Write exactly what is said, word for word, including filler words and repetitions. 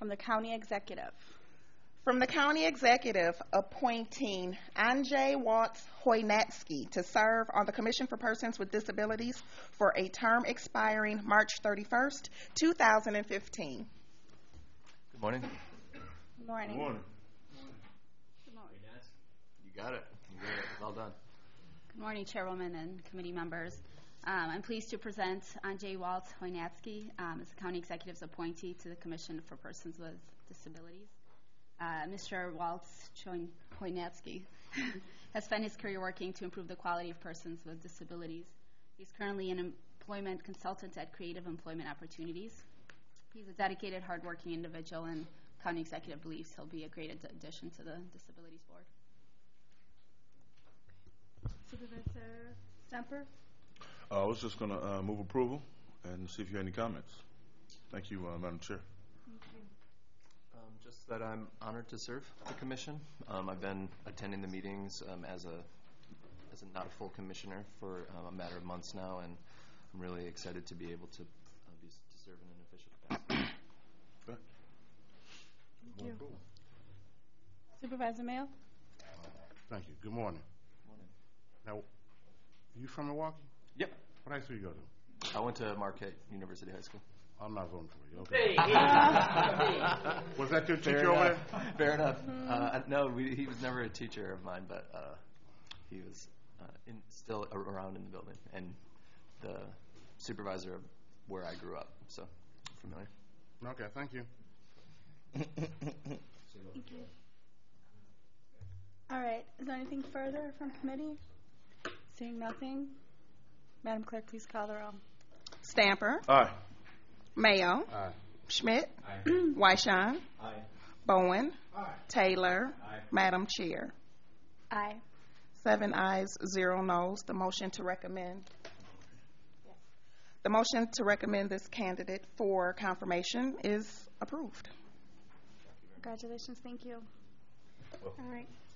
from the county executive. From the County Executive, appointing Anjay Watts Hoynatsky to serve on the Commission for Persons with Disabilities for a term expiring March thirty-first, two thousand fifteen. Good morning. Good morning. Good morning. Good morning. You got it. You got it. Well done. Good morning, Chairwoman and committee members. Um, I'm pleased to present Anjay Waltz Hoynatsky um, as the County Executive's appointee to the Commission for Persons with Disabilities. Uh, Mister Waltz Hoynatsky has spent his career working to improve the quality of persons with disabilities. He's currently an employment consultant at Creative Employment Opportunities. He's a dedicated, hardworking individual, and County Executive believes he'll be a great ad- addition to the Disabilities Board. Supervisor Stemper? Uh, I was just going to uh, move approval and see if you have any comments. Thank you, uh, Madam Chair. Um, just that I'm honored to serve the commission. Um, I've been attending the meetings um, as a as a not a full commissioner for um, a matter of months now, and I'm really excited to be able to uh, be to serve in an official capacity. Okay. Thank you. Supervisor Mayo? Thank you. Good morning. Morning. Now, you from Milwaukee? Yep. What high school you go to? I went to Marquette University High School. I'm not voting for you. Okay. Was that your teacher Fair over enough. there? Fair enough. Uh, no, we, he was never a teacher of mine, but uh, he was uh, in, still a- around in the building and the supervisor of where I grew up. So familiar. Okay, thank you. Thank you. All right. Is there anything further from committee? Seeing nothing, Madam Clerk, please call the roll. Stamper, Aye. Mayo, Aye. Schmidt, Wyshawn, Aye. Bowen, Taylor, Madam Chair. Aye. Seven ayes, zero noes. The motion to recommend. The motion to recommend this candidate for confirmation is approved. Congratulations. Thank you. All right.